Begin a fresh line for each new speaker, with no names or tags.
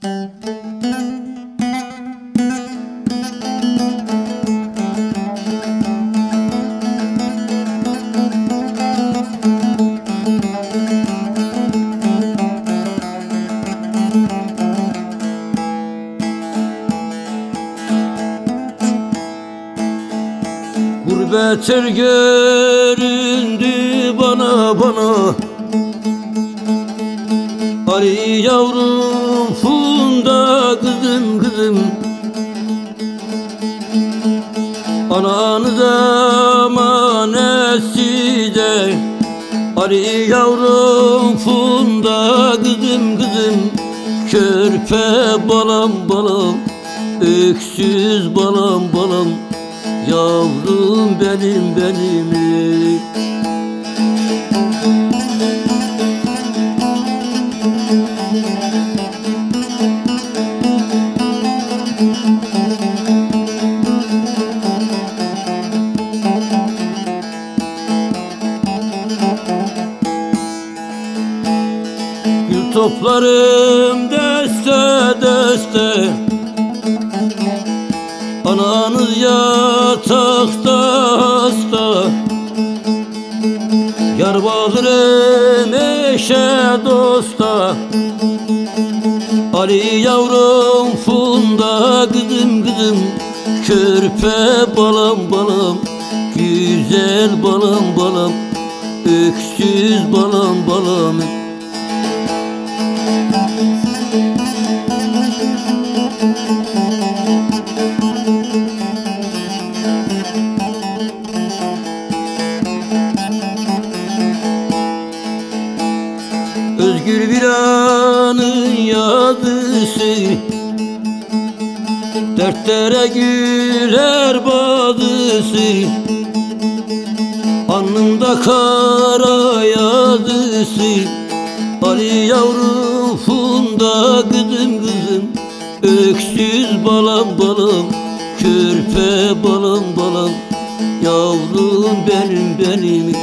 Gurbet el göründü bana Ali yavrum Funda kızım Ananız emanet size Ali yavrum Funda kızım Körpe balam öksüz balam yavrum benim Gül toplarım deste Ananız yatakta hasta Yar bağırım eşe dosta Ali yavrum Funda kızım Körpe balam güzel balam öksüz balam Özgür bir anın yazısı Dertlere güler bazısı Alnımda kara yazısı Ali yavrum Funda kızım Öksüz balam körpe balam yavrum benim